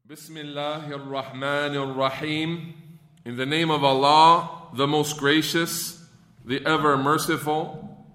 Bismillahir Rahmanir Rahim. In the name of Allah, the most gracious, the ever merciful.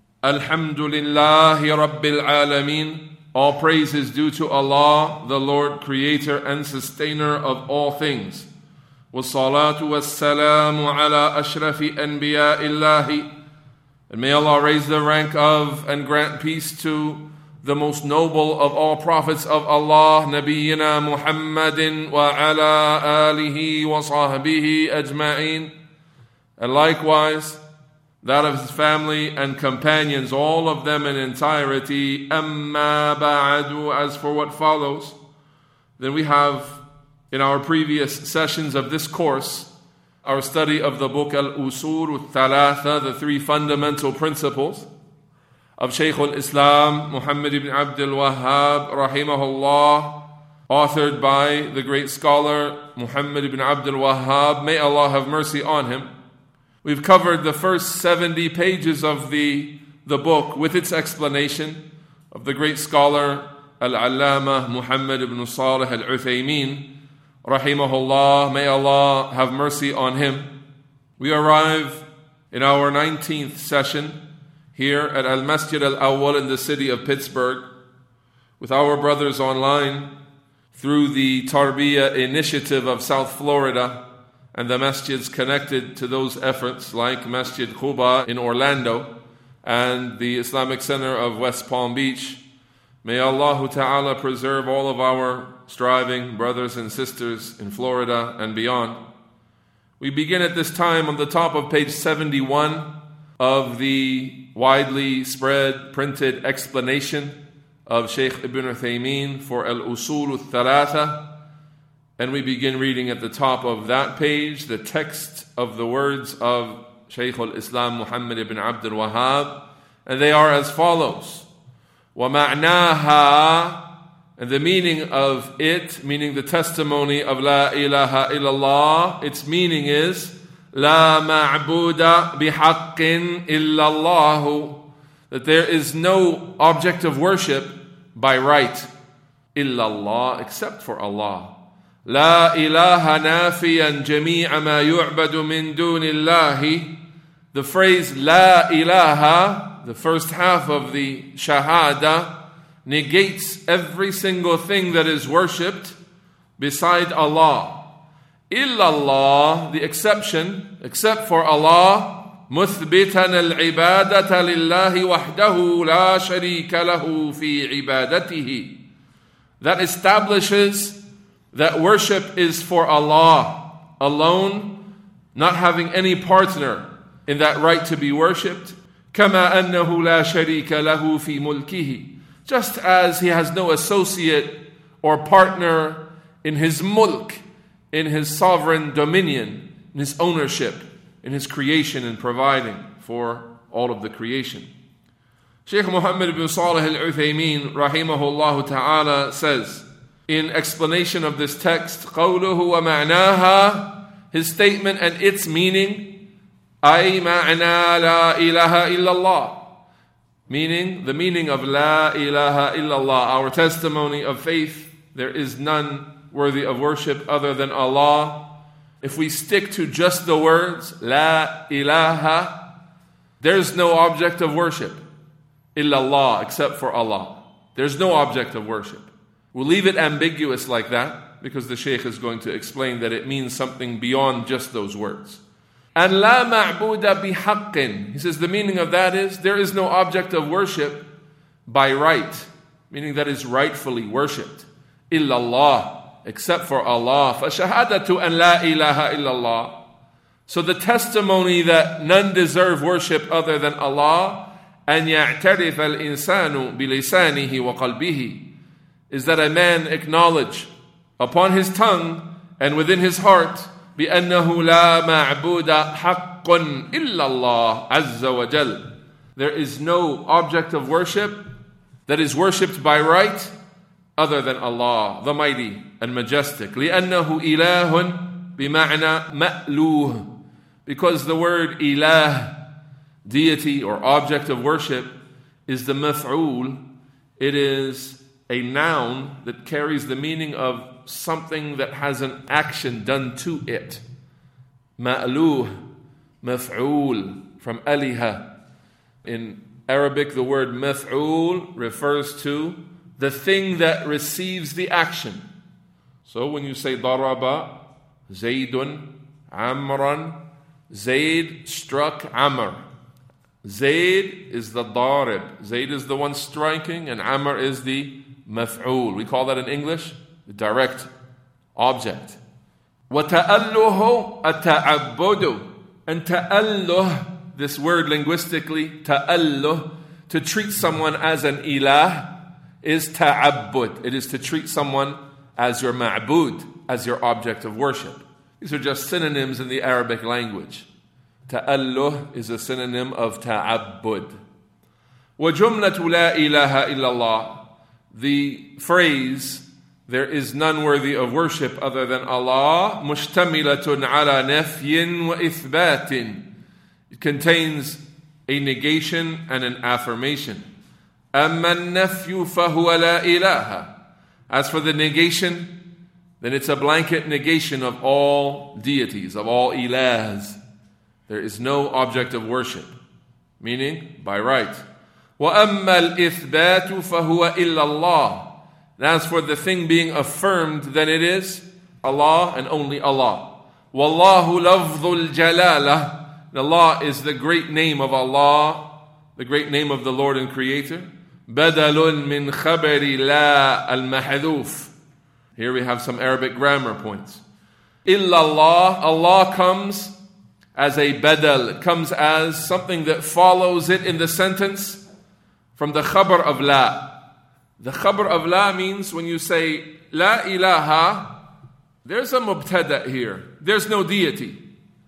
Alhamdulillahi Rabbil Alameen. All praise is due to Allah, the Lord, creator and sustainer of all things. Wassalatu wassalamu ala ashrafi anbiya'illahi. And may Allah raise the rank of and grant peace to the most noble of all prophets of Allah, Nabiyyina Muhammadin wa ala alihi wa sahbihi ajma'in. And likewise, that of his family and companions, all of them in entirety. Amma ba'adu, as for what follows, then we have, in our previous sessions of this course, our study of the book Al-Usul Al-Thalatha, the three fundamental principles of Shaykh al-Islam Muhammad ibn Abdul Wahhab rahimahullah, authored by the great scholar Muhammad ibn Abdul Wahhab. May Allah have mercy on him. We've covered the first 70 pages of the book with its explanation of the great scholar Al-Allama Muhammad ibn Salih Al-Uthaymeen rahimahullah. May Allah have mercy on him. We arrive in our 19th session here at Al-Masjid Al-Awwal in the city of Pittsburgh, with our brothers online through the Tarbiyah initiative of South Florida and the masjids connected to those efforts, like Masjid Quba in Orlando and the Islamic Center of West Palm Beach. May Allah Ta'ala preserve all of our striving brothers and sisters in Florida and beyond. We begin at this time on the top of page 71 of the widely spread printed explanation of Shaykh Ibn Uthaymeen for Al-Usul Al-Thalatha, and we begin reading at the top of that page the text of the words of Shaykh al-Islam Muhammad ibn Abdul Wahhab, and they are as follows. وَمَعْنَاهَا, and the meaning of it, meaning the testimony of La ilaha illallah, its meaning is La ma'buda bihaqqin illallahu, that there is no object of worship by right, illallah, except for Allah. La ilaha nafiyan jami'a ma yu'badu min dunillahi. The phrase La ilaha, the first half of the shahada, negates every single thing that is worshipped beside Allah. Illallah, the exception, except for Allah, muthbitan al-ibadata lillahi wahdahu la sharika lahu fi ibadatihi. That establishes that worship is for Allah alone, not having any partner in that right to be worshipped. Kama annahu la sharika lahu fi mulkihi. Just as he has no associate or partner in his mulk, in his sovereign dominion, in his ownership, in his creation and providing for all of the creation. Shaykh Muhammad ibn Salih Al-Uthaymeen rahimahullah ta'ala says, in explanation of this text, قَوْلُهُ وَمَعْنَاهَا, his statement and its meaning, أَيْ مَعْنَا لَا إِلَهَ إِلَّا اللَّهِ, meaning the meaning of La ilaha illallah, our testimony of faith, there is none worthy of worship other than Allah. If we stick to just the words La ilaha, there's no object of worship illallah, except for Allah. There's no object of worship. We'll leave it ambiguous like that because the Shaykh is going to explain that it means something beyond just those words. And La ma'buda bihaqqin, he says the meaning of that is there is no object of worship by right, meaning that is rightfully worshipped, illallah, except for Allah. فَشَهَادَةُ أَنْ لَا إِلَهَ إِلَّا اللَّهِ. So the testimony that none deserve worship other than Allah, أَنْ يَعْتَرِفَ الْإِنسَانُ بِلِسَانِهِ وَقَلْبِهِ, is that a man acknowledge upon his tongue and within his heart بِأَنَّهُ لَا مَعْبُودَ حَقٌّ إِلَّا اللَّهِ عَزَّ وَجَلَّ. There is no object of worship that is worshipped by right other than Allah, the Mighty and Majestic. لِأَنَّهُ إِلَهٌ بِمَعْنَى مَأْلُوهٌ, because the word ilah, deity or object of worship, is the maf'ul. It is a noun that carries the meaning of something that has an action done to it. Ma'luh, maf'ul, from aliha. In Arabic, the word maf'ul refers to the thing that receives the action. So when you say daraba, Zaydun, Amran, Zayd struck Amr. Zayd is the darib. Zayd is the one striking, and Amr is the maf'ul. We call that in English the direct object. وَتَأَلُّهُ أَتَعَبُّدُ. And ta'alluh, this word linguistically, ta'alluh, to treat someone as an ilah, is ta'abbud. It is to treat someone as your ma'bud, as your object of worship. These are just synonyms in the Arabic language. Ta'alluh is a synonym of ta'abbud. وَجُمْلَةُ لَا إِلَهَ إِلَّا اللَّهِ. The phrase, there is none worthy of worship other than Allah, مُشْتَمِلَةٌ عَلَى نَفْيٍ وَإِثْبَاتٍ. It contains a negation and an affirmation. أَمَّا النَّفْيُ فَهُوَ لَا إِلَهَ. As for the negation, then it's a blanket negation of all deities, of all ilahs. There is no object of worship, meaning by right. وَأَمَّا الْإِثْبَاتُ فَهُوَ إِلَّا اللَّهِ. And as for the thing being affirmed, then it is Allah and only Allah. وَاللَّهُ لَفْظُ الْجَلَالَةِ. Allah is the great name of Allah, the great name of the Lord and Creator. بَدَلٌ مِّن خَبَرِ لَا الْمَحْذُوفِ. Here we have some Arabic grammar points. Illallah, Allah comes as a badal. It comes as something that follows it in the sentence from the khabar of la. The khabar of la means when you say la ilaha, there's a mubtada here. There's no deity.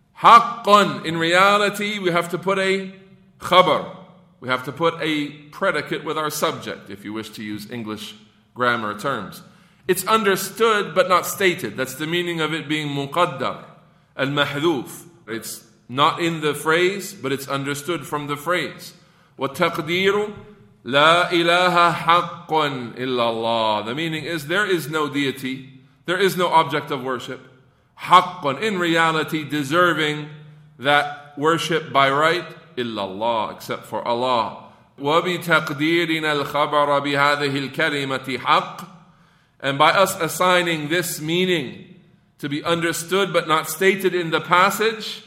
Haqqan, in reality, we have to put a khabar. We have to put a predicate with our subject, if you wish to use English grammar terms. It's understood but not stated. That's the meaning of it being muqaddar, al-mahdhuf. It's not in the phrase, but it's understood from the phrase. وَالتَّقْدِيرُ لَا إِلَهَ حَقٌّ إِلَّا اللَّهِ. The meaning is there is no deity, there is no object of worship. حَقٌّ, in reality, deserving that worship by right, إِلَّا اللَّهِ, except for Allah. وَبِتَقْدِيرِنَا الْخَبَرَ بِهَذِهِ الْكَلِمَةِ حَقٌّ. And by us assigning this meaning to be understood but not stated in the passage,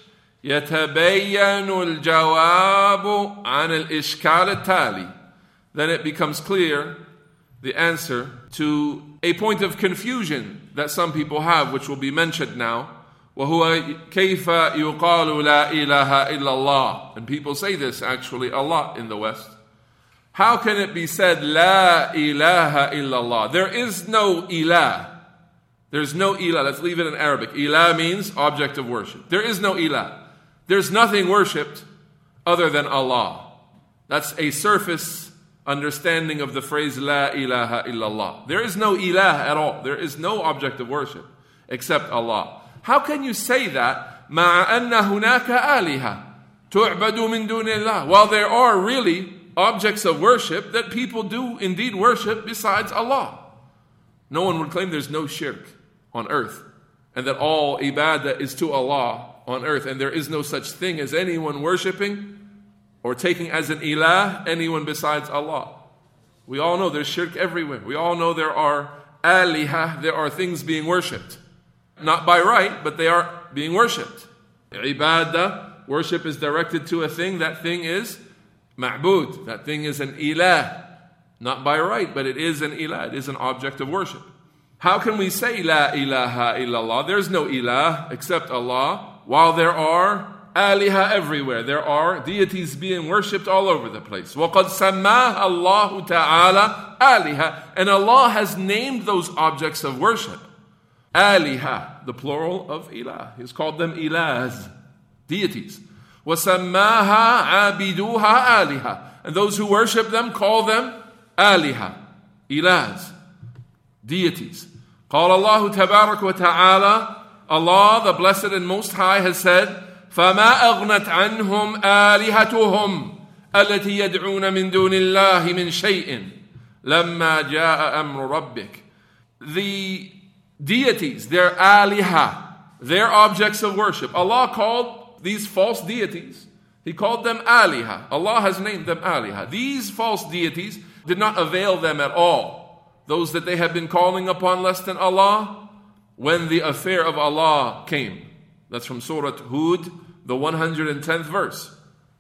يَتَبَيَّنُ الْجَوَابُ عَنِ الْإِشْكَالِ التَّالِي. Then it becomes clear, the answer to a point of confusion that some people have, which will be mentioned now. وَهُوَ كَيْفَ يُقَالُ لَا إِلَهَ إِلَّا اللَّهِ. And people say this actually a lot in the West. How can it be said, La ilaha illallah? There is no ilah. There's no ilah. Let's leave it in Arabic. Ilah means object of worship. There is no ilah. There's nothing worshipped other than Allah. That's a surface understanding of the phrase La ilaha illallah. There is no ilah at all. There is no object of worship except Allah. How can you say that? مَعَ أَنَّ هُنَاكَ آلِهَةً تُعْبَدُ مِن دُونِ اللَّهِ. While there are really objects of worship that people do indeed worship besides Allah. No one would claim there's no shirk on earth and that all ibadah is to Allah on earth, and there is no such thing as anyone worshipping or taking as an ilah anyone besides Allah. We all know there's shirk everywhere. We all know there are alihah, there are things being worshipped. Not by right, but they are being worshipped. Ibadah, worship is directed to a thing. That thing is ma'bud. That thing is an ilah. Not by right, but it is an ilah. It is an object of worship. How can we say La ilaha illallah? There's no ilah except Allah, while there are aliha everywhere. There are deities being worshipped all over the place. وَقَدْ سَمَّاهَ اللَّهُ تَعَالَى aliha. And Allah has named those objects of worship. Aliha, the plural of ilah. He's called them ilahs, deities. وَسَمَّاهَا عَابِدُوهَا آلِهَا. And those who worship them call them aliha, ilahs, deities. قال الله تبارك وتعالى. Allah, the Blessed and Most High, has said, فَمَا أَغْنَتْ عَنْهُمْ آلِهَتُهُمْ الَّتِي يَدْعُونَ مِن دُونِ اللَّهِ مِن شَيْءٍ لَمَّا جَاءَ أَمْرُ رَبِّكَ. The deities, their aliha, their objects of worship. Allah called these false deities, He called them aliha. Allah has named them aliha. These false deities did not avail them at all. Those that they had been calling upon less than Allah, when the affair of Allah came. That's from Surah Hud, the 110th verse.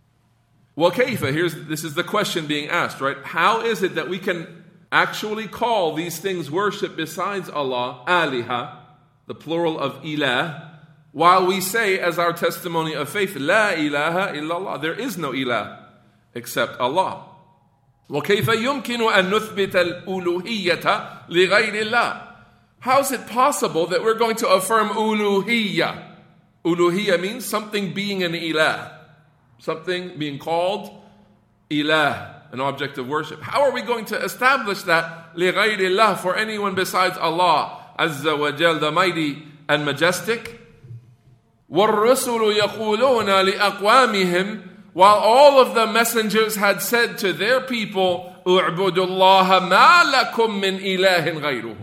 وَكَيْفَ? This is the question being asked, right? How is it that we can actually call these things worship besides Allah, aliha, the plural of ilah, while we say as our testimony of faith, la ilaha illallah, there is no ilah except Allah. وَكَيْفَ يُمْكِنُ أَن نُثْبِتَ الْأُلُوهِيَّةَ لِغَيْرِ اللَّهِ? How is it possible that we're going to affirm uluhiyya? Uluhiyya means something being an ilah, something being called ilah, an object of worship. How are we going to establish that لِغَيْرِ اللَّهِ, for anyone besides Allah Azza wa Jal, the mighty and majestic? وَالرُّسُلُ يَقُولُونَ لِأَقْوَامِهِمْ, while all of the messengers had said to their people, اُعْبُدُوا اللَّهَ مَا لَكُم مِّنْ إِلَهٍ غَيْرُهُ,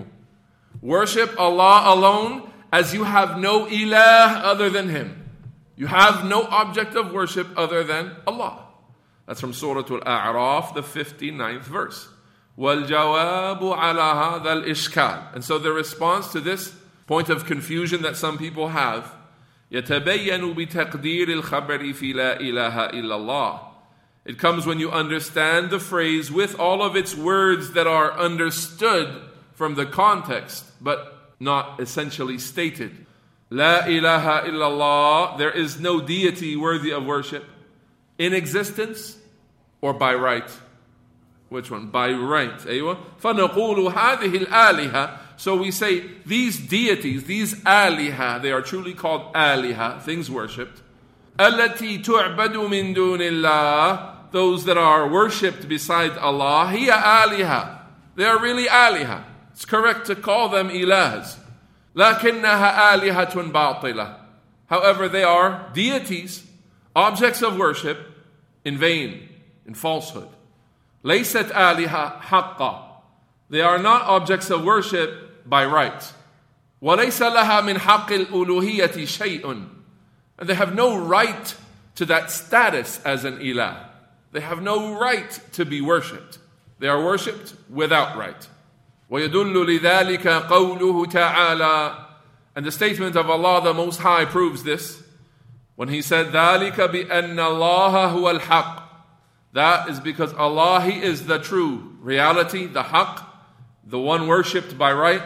worship Allah alone, as you have no ilah other than Him. You have no object of worship other than Allah. That's from Surah Al-A'raf, the 59th verse. وَالْجَوَابُ عَلَى هَذَا الْإِشْكَالِ. And so the response to this point of confusion that some people have, يَتَبَيَّنُ بِتَقْدِيرِ الْخَبَرِ فِي لَا إِلَهَ إِلَّا اللَّهِ. It comes when you understand the phrase with all of its words that are understood from the context, but not essentially stated. La ilaha illallah, there is no deity worthy of worship in existence or by right. Which one? By right. أيوة. فَنَقُولُ هَذِهِ الْآلِهَةِ. So we say these deities, these aliha, they are truly called aliha, things worshipped. الَّتِي تُعْبَدُ مِن دُونِ اللَّهِ, those that are worshipped beside Allah, هِيَ aliha. They are really aliha. It's correct to call them ilahs. لَكِنَّهَا آلِهَةٌ بَاطِلَةٌ. However, they are deities, objects of worship, in vain, in falsehood. لَيْسَتْ آلِهَةٌ حَقًّا. They are not objects of worship by right. وَلَيْسَ لَهَا مِنْ حَقِّ الْأُلُوهِيَّةِ شَيْءٌ. And they have no right to that status as an ilah. They have no right to be worshipped. They are worshipped without right. وَيَدُلُّ لِذَلِكَ قَوْلُهُ تَعَالَى. And the statement of Allah the Most High proves this, when He said, ذَلِكَ بِأَنَّ اللَّهَ هُوَ الْحَقِّ. That is because Allah, He is the true reality, the haqq, the one worshipped by right.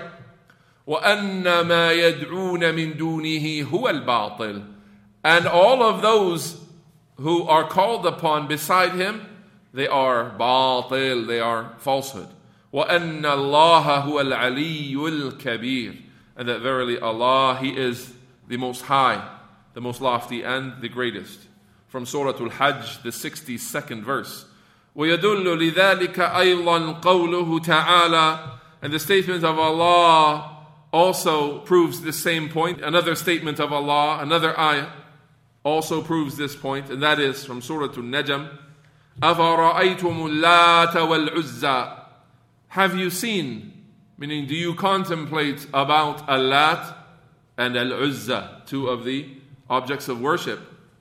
وَأَنَّ مَا يَدْعُونَ مِن دُونِهِ هُوَ الْبَاطِلِ. And all of those who are called upon beside Him, they are batil, they are falsehood. وَأَنَّ اللَّهَ هُوَ الْعَلِيُّ الْكَبِيرُ. And that verily Allah, He is the most high, the most lofty, and the greatest. From Surah Al-Hajj, the 62nd verse. وَيَدُلُّ لِذَلِكَ أَيْضًا قَوْلُهُ تَعَالَى. And the statement of Allah also proves this same point. Another statement of Allah, another ayah, also proves this point, and that is from Surah Al-Najm. أَفَرَأَيْتُمُ اللَّاتَ وَالْعُزَّى. Have you seen, meaning do you contemplate about Al-Lat and Al-Uzza, two of the objects of worship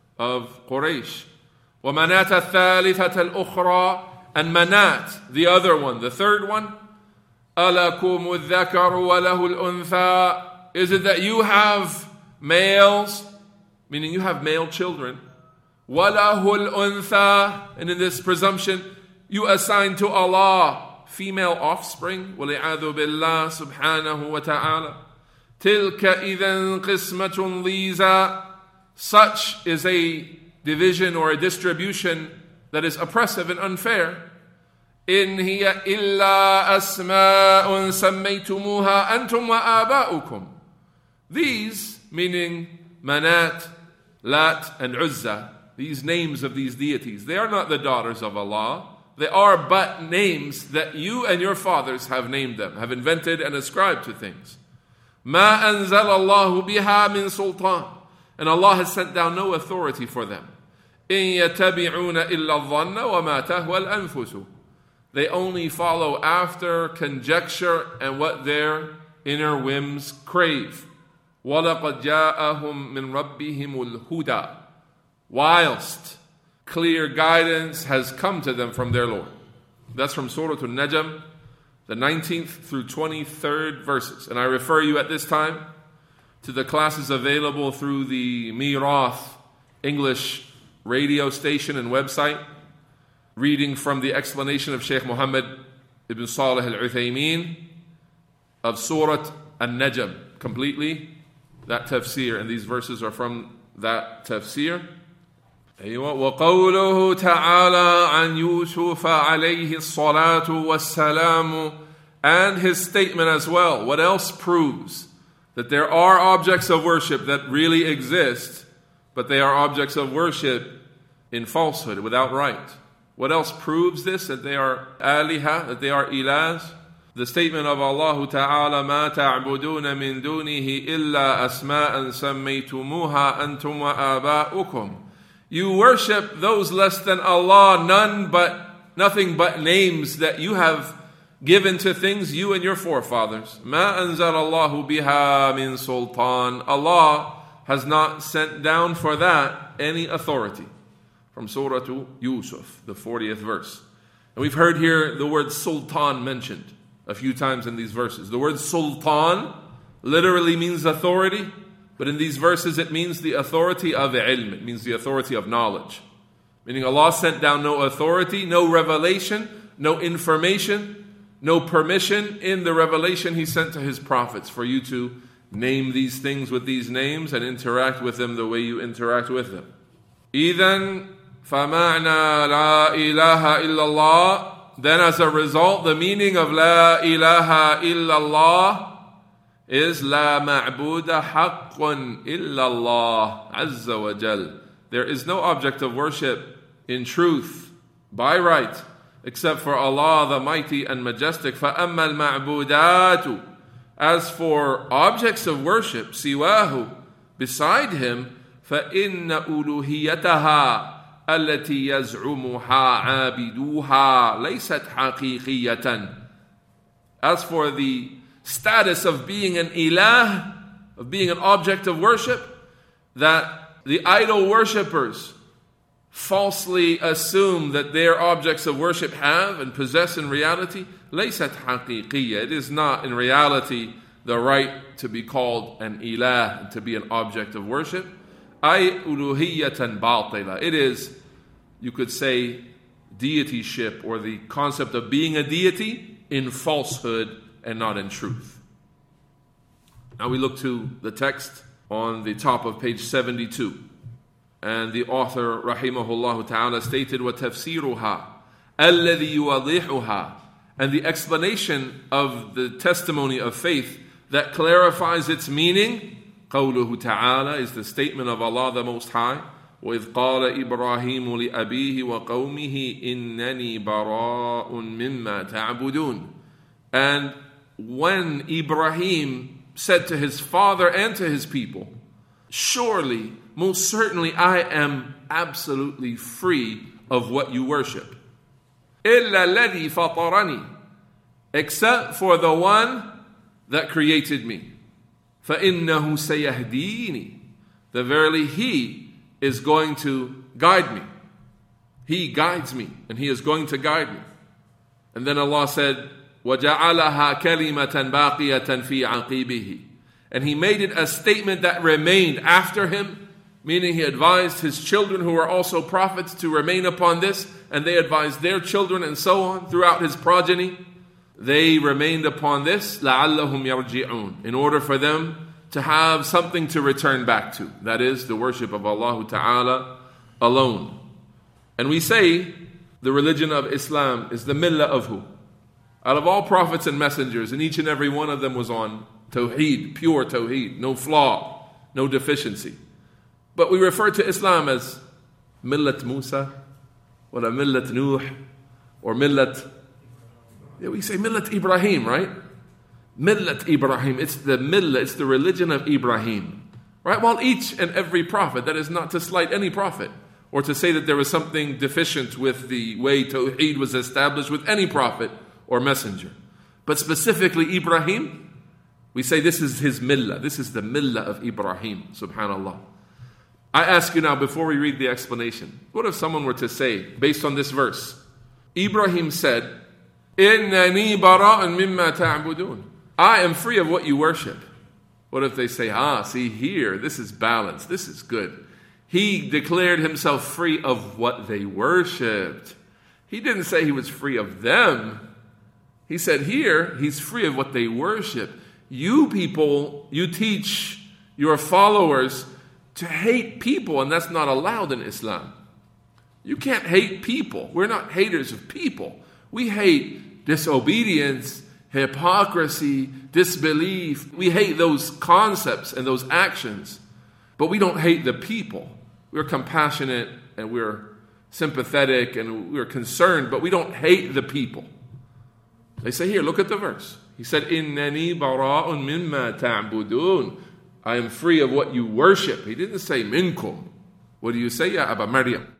of Quraysh. وَمَنَاتَ الثَّالِثَةَ الْأُخْرَى. And Manat, the other one, the third one. أَلَكُمُ الذَّكَرُ وَلَهُ الْأُنْثَى. Is it that you have males, meaning you have male children, وَلَهُ الْأُنْثَى, and in this presumption you assign to Allah female offspring, وَلِعَاذُ بِاللَّهِ سُبْحَانَهُ وَتَعَالَى. تِلْكَ إِذًا قِسْمَةٌ ضِيزَى. Such is a division or a distribution that is oppressive and unfair. إِنْ هِيَ إِلَّا أَسْمَاءٌ سَمَّيْتُمُوهَا أَنْتُمْ وَآبَاؤُكُمْ. These, meaning Manat, Lat, and Uzza, these names of these deities, they are not the daughters of Allah. They are but names that you and your fathers have named them, have invented and ascribed to things. مَا أَنزَلَ اللَّهُ بِهَا مِن سُلْطَانٍ. And Allah has sent down no authority for them. إِن يَتَّبِعُونَ إِلَّا الظَّنَّ وَمَا تَهْوَى الْأَنفُسُ. They only follow after conjecture and what their inner whims crave. وَلَقَدْ جَاءَهُمْ مِنْ رَبِّهِمُ الْهُدَى, whilst clear guidance has come to them from their Lord. That's from Surah An-Najm, the 19th through 23rd verses. And I refer you at this time to the classes available through the Mirath English radio station and website, reading from the explanation of Shaykh Muhammad ibn Salih al-Uthaymeen of Surah An-Najm, completely, that tafsir, and these verses are from that tafsir. وقوله تعالى عن يوسف عليه الصلاة والسلام, and his statement as well. What else proves that there are objects of worship that really exist, but they are objects of worship in falsehood, without right? What else proves this, that they are aliha, that they are ilahs? The statement of Allah Ta'ala, مَا تَعْبُدُونَ مِن دُونِهِ إِلَّا أَسْمَاءً سَمَّيْتُمُوهَا أَنْتُمْ وَآبَاؤُكُمْ. You worship those less than Allah, nothing but names that you have given to things, you and your forefathers. مَا أَنزَلَ اللَّهُ بِهَا مِن سُلْطَانٍ. Allah has not sent down for that any authority. From Surah Yusuf, the 40th verse. And we've heard here the word sultan mentioned a few times in these verses. The word sultan literally means authority, but in these verses it means the authority of ilm. It means the authority of knowledge. Meaning Allah sent down no authority, no revelation, no information, no permission in the revelation He sent to His prophets for you to name these things with these names and interact with them the way you interact with them. إِذَنْ فَمَعْنَا لَا إِلَهَ إِلَّا اللَّهِ. Then as a result, the meaning of لَا إِلَهَ إِلَّا اللَّهِ is لَا مَعْبُودَ حَقٌّ إِلَّا اللَّهِ عَزَّ وَجَلَّ. There is no object of worship in truth, by right, except for Allah, the mighty and majestic. فَأَمَّا الْمَعْبُودَاتُ. As for objects of worship, سِوَاهُ, beside Him, فَإِنَّ أُلُوهِيَتَهَا التي يزعمها عابدوها ليست حقيقية. As for the status of being an ilah, of being an object of worship, that the idol worshippers falsely assume that their objects of worship have and possess in reality, ليست حقيقية. It is not in reality the right to be called an ilah, and to be an object of worship. أي ألوهية باطلة. It is, you could say, deityship, or the concept of being a deity in falsehood and not in truth. Now we look to the text on the top of page 72. And the author, rahimahullah ta'ala, stated, وَتَفْسِيرُهَا الَّذِي يُوَضِحُهَا. And the explanation of the testimony of faith that clarifies its meaning, قوله تعالى, is the statement of Allah the Most High. وَإِذْ قَالَ إِبْرَاهِيمُ لِأَبِيهِ وَقَوْمِهِ إِنَّنِي بَرَاءٌ مِّمَّا تَعْبُدُونَ. And when Ibrahim said to his father and to his people, surely, most certainly, I am absolutely free of what you worship. إِلَّا الَّذِي فَطَرَنِي. Except for the one that created me. فَإِنَّهُ سَيَهْدِينِ. That verily He is going to guide me. He guides me, and He is going to guide me. And then Allah said, وَجَعَلَهَا كَلِمَةً بَاقِيَةً فِي عَقِبِهِ. And He made it a statement that remained after Him, meaning He advised His children, who are also prophets, to remain upon this, and they advised their children, and so on, throughout His progeny. They remained upon this, لَعَلَّهُمْ يَرْجِعُونَ, in order for them to have something to return back to. That is, the worship of Allah Ta'ala alone. And we say the religion of Islam is the millah of who? Out of all prophets and messengers, and each and every one of them was on Tawheed, pure Tawheed, no flaw, no deficiency. But we refer to Islam as Millat Musa, or Millat Nuh, or Millat, we say Millat Ibrahim, right? Millat Ibrahim, it's the millah, it's the religion of Ibrahim. Right? While each and every prophet, that is not to slight any prophet, or to say that there was something deficient with the way Tawheed was established with any prophet or messenger. But specifically Ibrahim, We say this is his millah. This is the millah of Ibrahim, subhanallah. I ask you now, before we read the explanation, what if someone were to say, based on this verse, Ibrahim said, إِنَّنِي بَرَاءٌ مِمَّا تَعْبُدُونَ, I am free of what you worship. What if they say, see here, this is balance, this is good. He declared himself free of what they worshipped. He didn't say he was free of them. He said here, he's free of what they worship. You people, you teach your followers to hate people, and that's not allowed in Islam. You can't hate people. We're not haters of people. We hate disobedience, hypocrisy, disbelief. We hate those concepts and those actions, but we don't hate the people. We're compassionate and we're sympathetic and we're concerned, but we don't hate the people. They say here, look at the verse. He said, إِنَّنِي بَرَاءٌ مِمَّا تَعْبُدُونَ, I am free of what you worship. He didn't say minkum. What do you say, Ya Aba Maryam?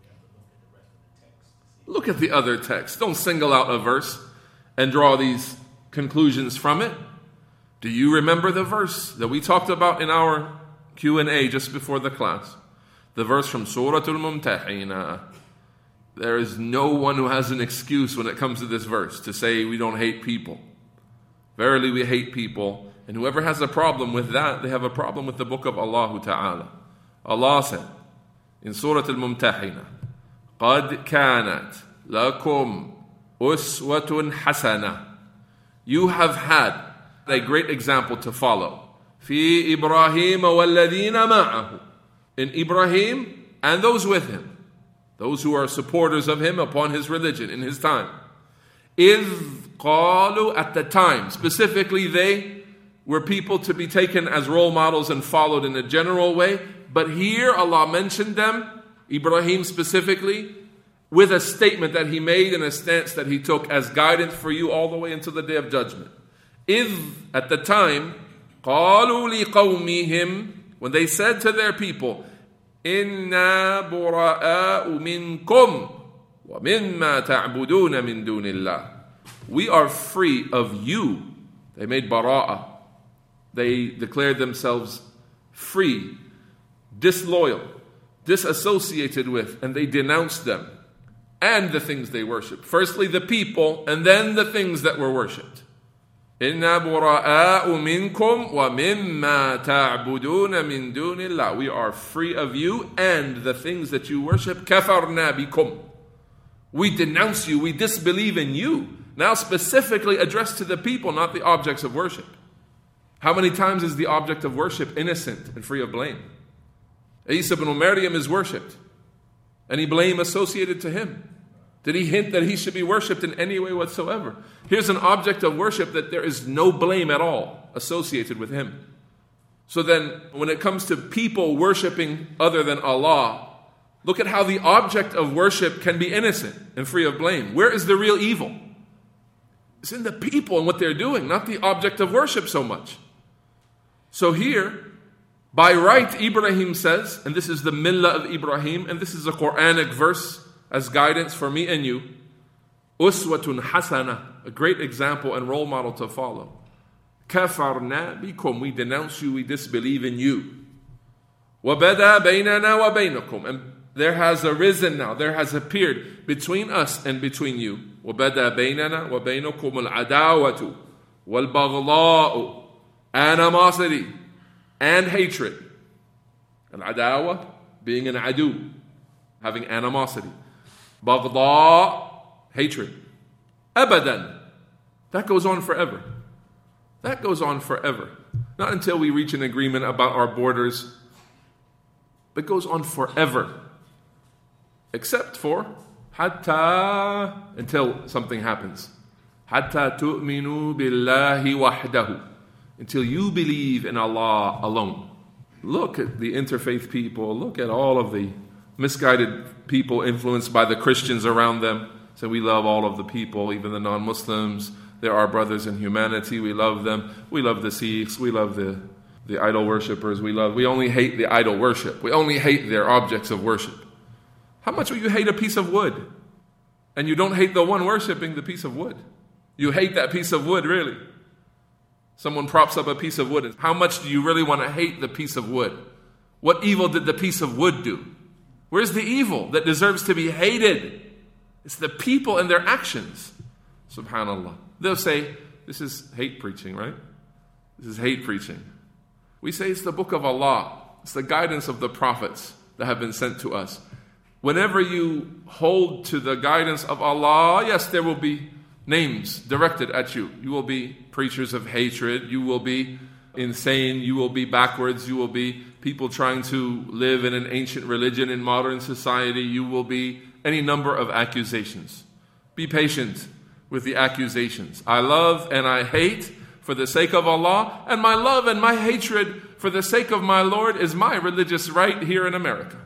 Look at the other text. Don't single out a verse and draw these conclusions from it. Do you remember the verse that we talked about in our Q&A just before the class? The verse from Surah Al-Mumtahina. There is no one who has an excuse when it comes to this verse to say we don't hate people. Verily we hate people. And whoever has a problem with that, they have a problem with the book of Allah Ta'ala. Allah said in Surah Al-Mumtahina, قَدْ كَانَتْ لَكُمْ أُسْوَةٌ حَسَنَةٌ, you have had a great example to follow. فِي إِبْرَاهِيمَ وَالَّذِينَ مَعَهُ, in Ibrahim and those with him, those who are supporters of him upon his religion in his time. إِذْ قَالُوا, at the time, specifically they were people to be taken as role models and followed in a general way. But here Allah mentioned them, Ibrahim specifically, with a statement that he made and a stance that he took as guidance for you all the way until the Day of Judgment. إِذْ, at the time, قَالُوا لِقَوْمِهِمْ, when they said to their people, إِنَّا بُرَآءُ مِنْكُمْ وَمِمَّا تَعْبُدُونَ مِنْ دُونِ اللَّهِ, we are free of you. They made bara'ah. They declared themselves free, disloyal, disassociated with, and they denounced them and the things they worshipped. Firstly the people, and then the things that were worshipped. إِنَّا بُرَآءُ مِنْكُمْ وَمِمَّا تَعْبُدُونَ مِنْ دُونِ اللَّهِ, we are free of you and the things that you worship. كَفَرْنَا بِكُمْ, we denounce you, we disbelieve in you. Now specifically addressed to the people, not the objects of worship. How many times is the object of worship innocent and free of blame? Isa ibn Maryam is worshipped. Any blame associated to him? Did he hint that he should be worshipped in any way whatsoever? Here's an object of worship that there is no blame at all associated with him. So then, when it comes to people worshiping other than Allah, look at how the object of worship can be innocent and free of blame. Where is the real evil? It's in the people and what they're doing, not the object of worship so much. So here, by right, Ibrahim says, and this is the millah of Ibrahim, and this is a Quranic verse as guidance for me and you, Uswatun Hasana, a great example and role model to follow. Kafarna bikum, we denounce you, we disbelieve in you. Wabada baynana wa baynakum, and there has arisen now, there has appeared between us and between you. وَبَدَى بَيْنَنَا وَبَيْنَكُمُ الْعَدَاوَةُ وَالْبَغْضَاءُ, animosity and hatred. Al-adawa, being an adu, having animosity. Baghdha, hatred. Abadan, that goes on forever. That goes on forever. Not until we reach an agreement about our borders. It goes on forever. Except for hatta, until something happens. Hatta tu'minu billahi wahdahu, until you believe in Allah alone. Look at the interfaith people. Look at all of the misguided people influenced by the Christians around them. So we love all of the people, even the non-Muslims. They're our brothers in humanity. We love them. We love the Sikhs. We love the idol worshippers. We only hate the idol worship. We only hate their objects of worship. How much will you hate a piece of wood? And you don't hate the one worshiping the piece of wood. You hate that piece of wood, really. Someone props up a piece of wood. How much do you really want to hate the piece of wood? What evil did the piece of wood do? Where's the evil that deserves to be hated? It's the people and their actions. Subhanallah. They'll say, this is hate preaching, right? This is hate preaching. We say it's the book of Allah. It's the guidance of the prophets that have been sent to us. Whenever you hold to the guidance of Allah, yes, there will be names directed at you. You will be preachers of hatred. You will be insane. You will be backwards. You will be people trying to live in an ancient religion in modern society. You will be any number of accusations. Be patient with the accusations. I love and I hate for the sake of Allah, and my love and my hatred for the sake of my Lord is my religious right here in America.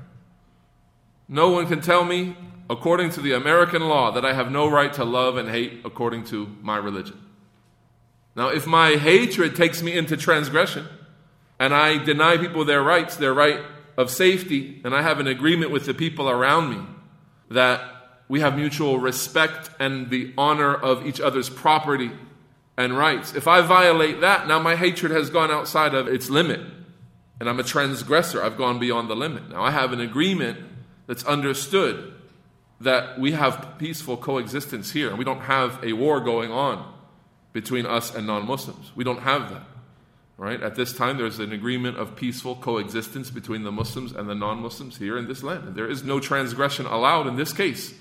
No one can tell me, according to the American law, that I have no right to love and hate according to my religion. Now, if my hatred takes me into transgression, and I deny people their rights, their right of safety, and I have an agreement with the people around me that we have mutual respect and the honor of each other's property and rights. If I violate that, now my hatred has gone outside of its limit, and I'm a transgressor. I've gone beyond the limit. Now I have an agreement that's understood that we have peaceful coexistence here, and we don't have a war going on between us and non-Muslims. We don't have that. Right? At this time, there's an agreement of peaceful coexistence between the Muslims and the non-Muslims here in this land. There is no transgression allowed in this case.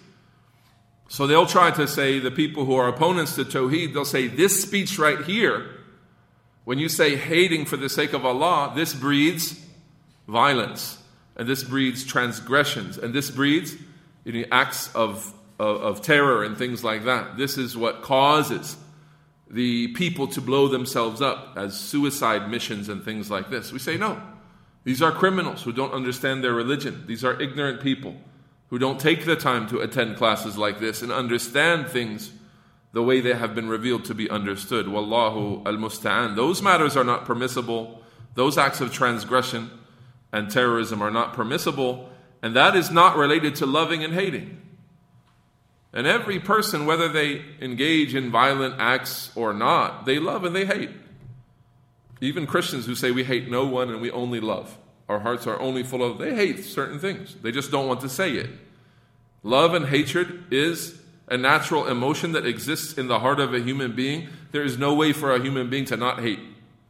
So they'll try to say, the people who are opponents to Tawheed, they'll say, this speech right here, when you say hating for the sake of Allah, this breeds violence, and this breeds transgressions, and this breeds acts of terror and things like that. This is what causes the people to blow themselves up as suicide missions and things like this. We say no. These are criminals who don't understand their religion. These are ignorant people who don't take the time to attend classes like this and understand things the way they have been revealed to be understood. Wallahu al-musta'an. Those matters are not permissible. Those acts of transgression and terrorism are not permissible, and that is not related to loving and hating. And every person, whether they engage in violent acts or not, they love and they hate. Even Christians who say we hate no one and we only love. Our hearts are only full of, they hate certain things. They just don't want to say it. Love and hatred is a natural emotion that exists in the heart of a human being. There is no way for a human being to not hate.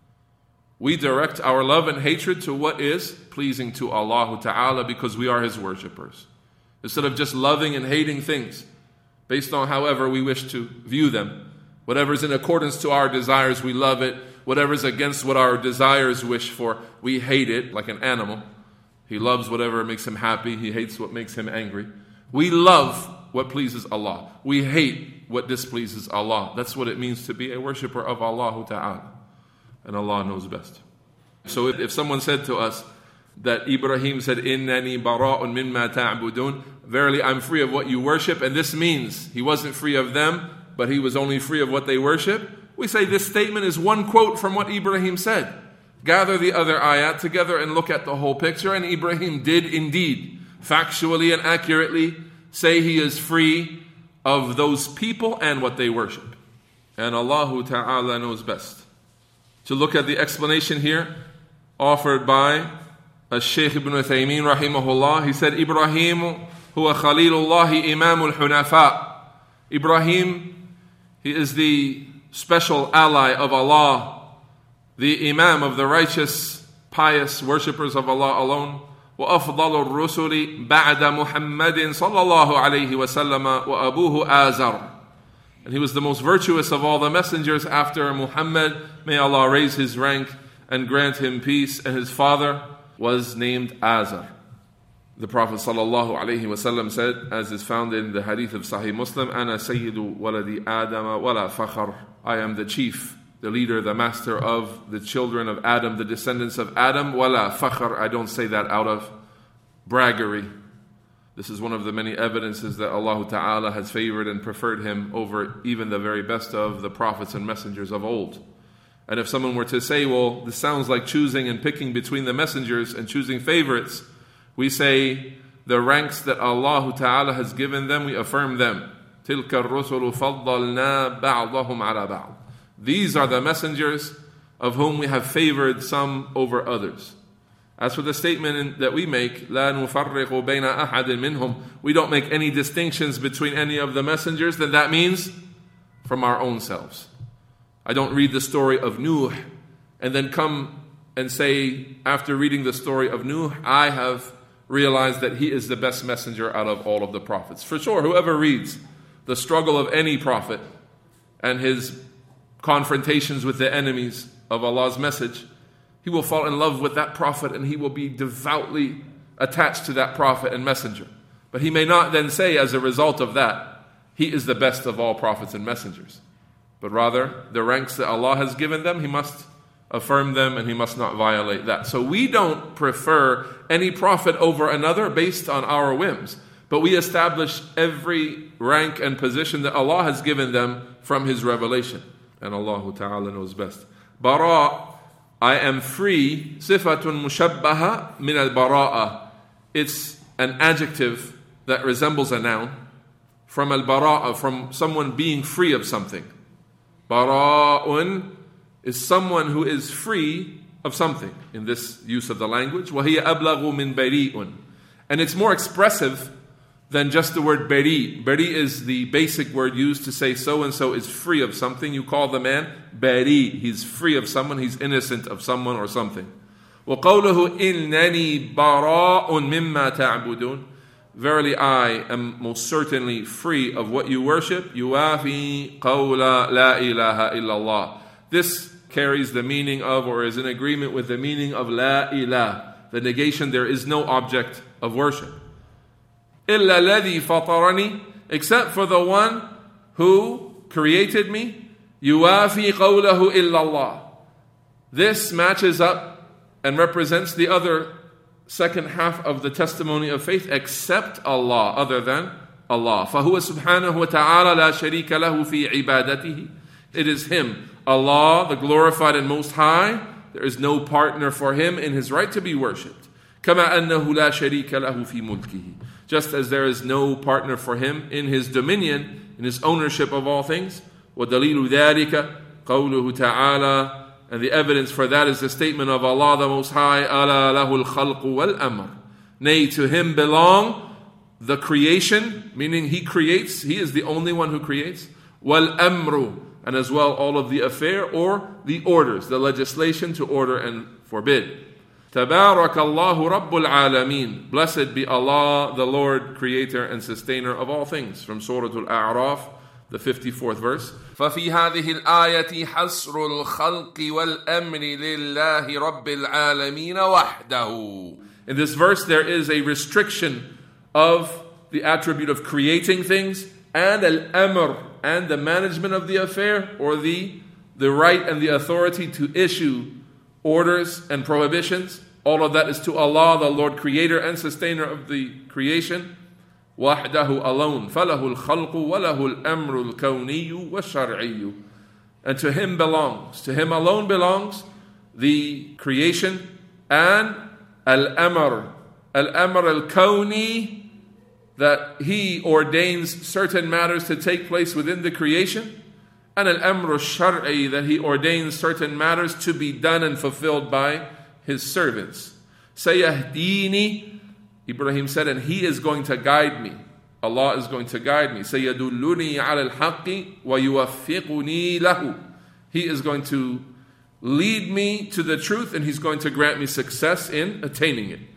We direct our love and hatred to what is pleasing to Allah Ta'ala because we are His worshippers. Instead of just loving and hating things based on however we wish to view them. Whatever is in accordance to our desires, we love it. Whatever is against what our desires wish for, we hate it, like an animal. He loves whatever makes him happy. He hates what makes him angry. We love what pleases Allah. We hate what displeases Allah. That's what it means to be a worshipper of Allah Ta'ala. And Allah knows best. So if someone said to us that Ibrahim said, "Innani bara'un mimma ta'budun," verily I'm free of what you worship, and this means he wasn't free of them, but he was only free of what they worship. We say this statement is one quote from what Ibrahim said. Gather the other ayat together and look at the whole picture, and Ibrahim did indeed, factually and accurately, say he is free of those people and what they worship. And Allah Ta'ala knows best. To look at the explanation here offered by Shaykh Ibn Uthaymeen rahimahullah, he said, Ibrahim huwa Khalilullahi Imamul Hunafa. Ibrahim, he is the special ally of Allah, the Imam of the righteous, pious worshippers of Allah alone. وأفضل الرسل بعد محمد صلى الله عليه وسلم وأبوه آزر. And he was the most virtuous of all the messengers after Muhammad. May Allah raise his rank and grant him peace. And his father was named Azar. The Prophet ﷺ said, as is found in the hadith of Sahih Muslim, أنا سيد ولد آدم ولا فخر. I am the chief, the leader, the master of the children of Adam, the descendants of Adam. ولا فخر. I don't say that out of braggery. This is one of the many evidences that Allah Ta'ala has favored and preferred him over even the very best of the prophets and messengers of old. And if someone were to say, well, this sounds like choosing and picking between the messengers and choosing favorites, we say the ranks that Allah Ta'ala has given them, we affirm them. تِلْكَ الرُّسُلُ فَضَّلْنَا بَعْضَهُمْ عَلَى بَعْضٍ. These are the messengers of whom we have favored some over others. As for the statement that we make, لا نفرق بين أحد منهم, we don't make any distinctions between any of the messengers, then that means from our own selves. I don't read the story of Nuh and then come and say, after reading the story of Nuh, I have realized that he is the best messenger out of all of the prophets. For sure, whoever reads the struggle of any prophet and his confrontations with the enemies of Allah's message, he will fall in love with that prophet and he will be devoutly attached to that prophet and messenger. But he may not then say, as a result of that, he is the best of all prophets and messengers. But rather, the ranks that Allah has given them, he must affirm them and he must not violate that. So we don't prefer any prophet over another based on our whims, but we establish every rank and position that Allah has given them from His revelation. And Allah Ta'ala knows best. Bara, I am free, sifatun mushabbaha min al-bara'a. It's an adjective that resembles a noun from al-bara'a, from someone being free of something. Bara'un is someone who is free of something in this use of the language. وَهِيَ أَبْلَغُ مِنْ بَرِيءٌ. And it's more expressive than just the word bari. Bari is the basic word used to say so-and-so is free of something. You call the man bari. He's free of someone. He's innocent of someone or something. وَقَوْلُهُ إِنَّنِي بَرَاءٌ مِمَّا تَعْبُدُونَ. Verily I am most certainly free of what you worship. يُوَافِي قَوْلَ لَا إِلَهَ إِلَّا اللَّهِ. This carries the meaning of, or is in agreement with the meaning of La ilah, the negation, there is no object of worship. إِلَّا الَّذِي فَطَرَنِي, except for the one who created me. يُوَافِي قَوْلَهُ إِلَّا اللَّهِ. This matches up and represents the other second half of the testimony of faith, except Allah, other than Allah. فَهُوَ سُبْحَانَهُ وَتَعَالَى لَا شَرِيكَ لَهُ فِي عِبَادَتِهِ. It is Him, Allah, the glorified and most high. There is no partner for Him in His right to be worshipped. كَمَا أَنَّهُ لَا شَرِيكَ لَهُ فِي مُلْكِهِ. Just as there is no partner for Him in His dominion, in His ownership of all things. وَدَلِيلُ ذَلِكَ قَوْلُهُ تَعَالَى. And the evidence for that is the statement of Allah the Most High, أَلَا لَهُ الْخَلْقُ وَالْأَمْرُ. Nay, to Him belong the creation, meaning He creates, He is the only one who creates. وَالْأَمْرُ. And as well all of the affair or the orders, the legislation to order and forbid. تَبَارَكَ اللَّهُ رَبُّ الْعَالَمِينَ. Blessed be Allah, the Lord, creator and sustainer of all things. From Surah Al-A'raf, the 54th verse. فَفِي هَذِهِ الْآيَةِ حَصْرُ الْخَلْقِ وَالْأَمْرِ لِلَّهِ رَبِّ الْعَالَمِينَ وَحْدَهُ. In this verse there is a restriction of the attribute of creating things and al-amr, and the management of the affair, or the right and the authority to issue orders and prohibitions. All of that is to Allah, the Lord, creator and sustainer of the creation. وَحْدَهُ alone. فَلَهُ الْخَلْقُ وَلَهُ الْأَمْرُ الْكَوْنِيُّ وَالشَّرْعِيُّ. And to Him belongs, to Him alone belongs the creation and al-amr. Al-amr al-kawni, that He ordains certain matters to take place within the creation, and al-amr al-shar'i, that He ordains certain matters to be done and fulfilled by His servants. Sayahdini, Ibrahim said, and He is going to guide me. Allah is going to guide me. Sayadulluni ala al-haqqi wa yuwaffiquni lahu. He is going to lead me to the truth and He's going to grant me success in attaining it.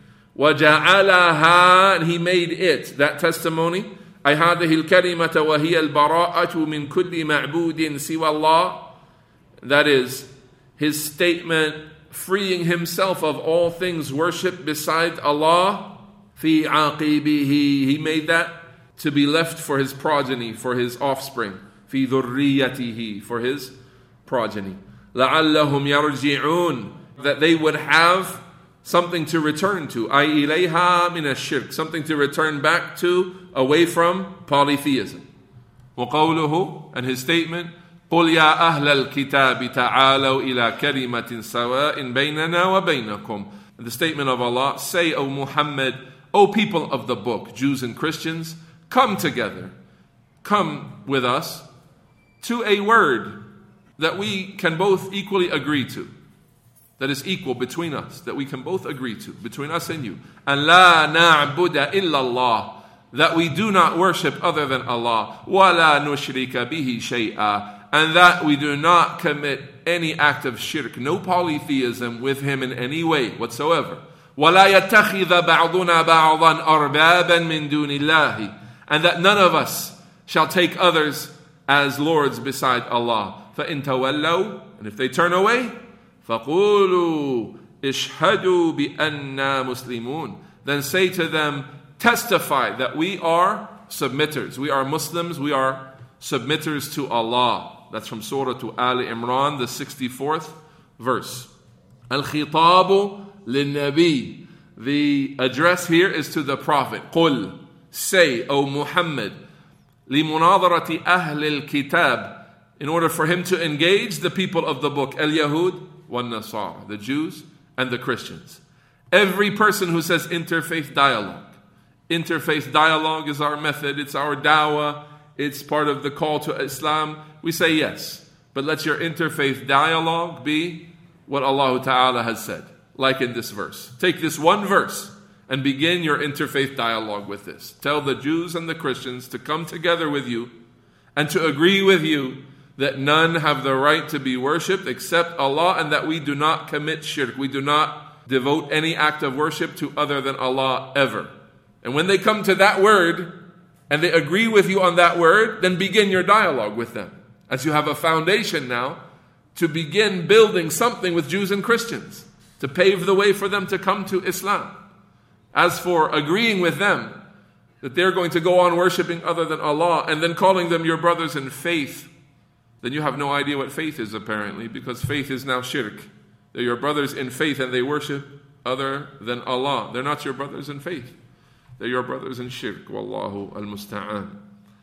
وَجَعَلَهَا, and He made it, that testimony, أي هذه الكلمة وهي البراءة من كل معبود سوى الله. That is, His statement, freeing Himself of all things worshipped beside Allah. في عَقِبِهِ, He made that to be left for His progeny, for His offspring. في ذُرِّيَّتِهِ, for His progeny. لَعَلَّهُمْ يَرْجِعُونَ, that they would have something to return to, أي إليها من الشرك, something to return back to, away from polytheism. وقوله, and His statement, قُلْ يَا أَهْلَ الْكِتَابِ تَعَالَوْا إِلَى كَلِمَةٍ سَوَاءٍ بَيْنَنَا وَبَيْنَكُمْ. And the statement of Allah, say, O Muhammad, O people of the book, Jews and Christians, come together, come with us to a word that we can both equally agree to. That is equal between us, that we can both agree to, between us and you. And la na'buda illallah, that we do not worship other than Allah. Wa la nushrika bihi shay'a, and that we do not commit any act of shirk, no polytheism with Him in any way whatsoever. Wa la yattakhidha ba'duna ba'dan arbaban min dunillahi, and that none of us shall take others as lords beside Allah. فَإِن تَوَلَّوْا, and if they turn away, فَقُولُوا اشْهَدُوا بِأَنَّا مُسْلِمُونَ, then say to them, testify that we are submitters. We are Muslims, we are submitters to Allah. That's from Surah to Ali Imran, the 64th verse. Al-khitabu lin-nabi. The address here is to the Prophet. قُل, say, O Muhammad, لِمُنَاظَرَةِ أَهْلِ الْكِتَابِ, in order for him to engage the people of the book, al-Yahud wal-Nasara, the Jews and the Christians. Every person who says interfaith dialogue. Interfaith dialogue is our method, it's our dawah, it's part of the call to Islam. We say yes, but let your interfaith dialogue be what Allah Ta'ala has said, like in this verse. Take this one verse and begin your interfaith dialogue with this. Tell the Jews and the Christians to come together with you and to agree with you that none have the right to be worshipped except Allah, and that we do not commit shirk. We do not devote any act of worship to other than Allah ever. And when they come to that word, and they agree with you on that word, then begin your dialogue with them. As you have a foundation now to begin building something with Jews and Christians, to pave the way for them to come to Islam. As for agreeing with them that they're going to go on worshipping other than Allah, and then calling them your brothers in faith, then you have no idea what faith is apparently, because faith is now shirk. They're your brothers in faith and they worship other than Allah. They're not your brothers in faith. They're your brothers in shirk. Wallahu al-musta'an.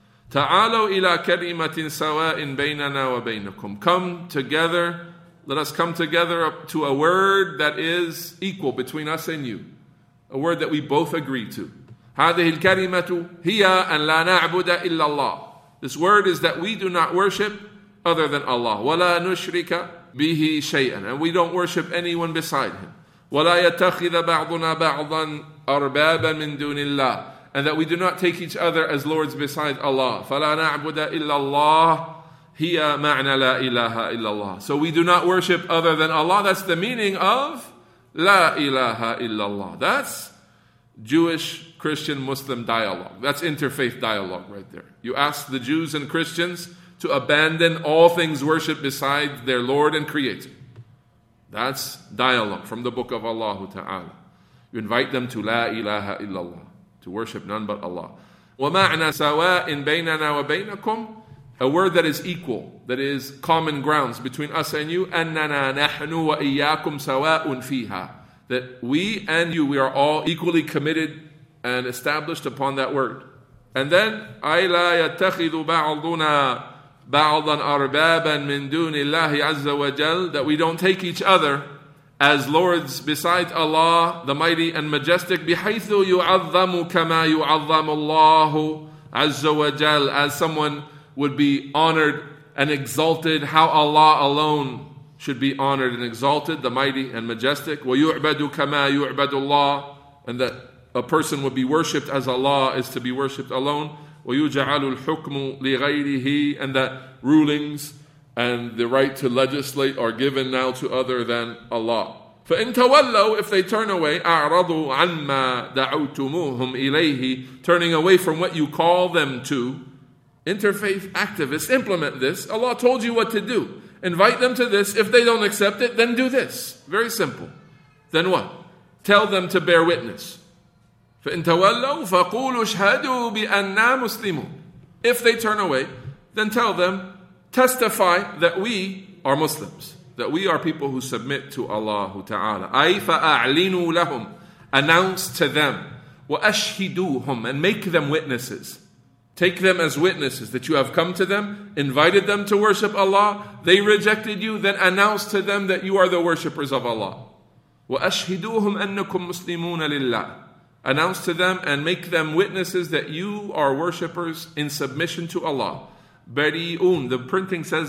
Ta'alaw ila kalimatin sawa'in baynana wa baynakum. Come together, let us come together to a word that is equal between us and you. A word that we both agree to. هذه الكلمة هي أن لا نعبد إلا الله. This word is that we do not worship other than Allah. وَلَا نُشْرِكَ بِهِ شَيْئًا, and we don't worship anyone beside Him. وَلَا يَتَّخِذَ بَعْضُنَا بَعْضًا أَرْبَابًا مِن دُونِ اللَّهِ, and that we do not take each other as lords beside Allah. فَلَا نَعْبُدَ إِلَّا اللَّهِ هِيَ مَعْنَى لَا إِلَهَ إِلَّا اللَّهِ. So we do not worship other than Allah. That's the meaning of لَا إِلَهَ إِلَّا اللَّهِ. That's Jewish, Christian, Muslim dialogue. That's interfaith dialogue right there. You ask the Jews and Christians to abandon all things worshipped beside their Lord and Creator. That's dialogue from the book of Allah Ta'ala. You invite them to La ilaha illallah, to worship none but Allah. وَمَعْنَا سَوَاءٍ بَيْنَنَا وَبَيْنَكُمْ, a word that is equal, that is common grounds between us and you. أَنَّنَا نَحْنُ وَإِيَّاكُمْ سَوَاءٌ فِيهَا, that we and you, we are all equally committed and established upon that word. And then أَيْ لَا يَتَّخِذُ بَعْضُنَا بَعْضًا أَرْبَابًا مِن دُونِ اللَّهِ عَزَّ وَجَلَّ, that we don't take each other as lords besides Allah, the mighty and majestic, بِحَيْثُ يُعَظَّمُ كَمَا يُعَظَّمُ اللَّهُ عَزَّ وَجَلَّ, as someone would be honored and exalted, how Allah alone should be honored and exalted, the mighty and majestic. وَيُعْبَدُ كَمَا يُعْبَدُ اللَّهُ, and that a person would be worshipped as Allah is to be worshipped alone. وَيُجْعَلُ الْحُكْمُ لِغَيْرِهِ, and that rulings and the right to legislate are given now to other than Allah. فَإِن تَوَلَّوْا, if they turn away, أَعْرَضُوا عَمَّا دَعَوْتُمُوهُمْ إِلَيْهِ, turning away from what you call them to. Interfaith activists, implement this. Allah told you what to do. Invite them to this. If they don't accept it, then do this. Very simple. Then what? Tell them to bear witness. فَإِن تَوَلَّوْا فَقُولُوا اشْهَدُوا بِأَنَّا مُسْلِمُونَ. If they turn away, then tell them, testify that we are Muslims, that we are people who submit to Allah Ta'ala. أَيْ فَأَعْلِنُوا لَهُمْ, announce to them, وَأَشْهِدُوهُمْ, and make them witnesses. Take them as witnesses that you have come to them, invited them to worship Allah, they rejected you, then announce to them that you are the worshippers of Allah. وَأَشْهِدُوهُمْ أَنَّكُمْ مُسْلِمُونَ لِلَّهِ, announce to them and make them witnesses that you are worshippers in submission to Allah. Bari'un, the printing says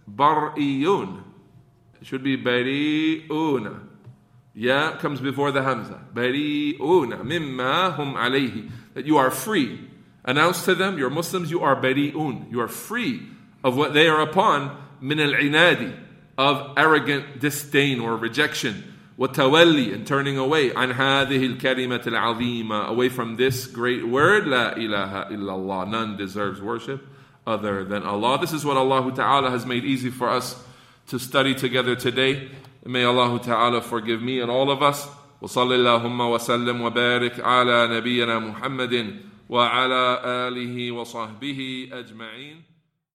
Bar'iyun. It should be bari'una. Ya comes before the hamza. Bari'una mimma hum alayhi. That you are free. Announce to them, you're Muslims, you are bari'un. You are free of what they are upon, min al-inadi, of arrogant disdain or rejection. وَتَوَلِّي, and turning away, عن هذه الكلمة العظيمة, away from this great word, لا إله إلا الله. None deserves worship other than Allah. This is what Allah Ta'ala has made easy for us to study together today. May Allah Ta'ala forgive me and all of us. وصلى اللهم وسلم وبارك على نبينا محمد وعلى آله وصحبه أجمعين.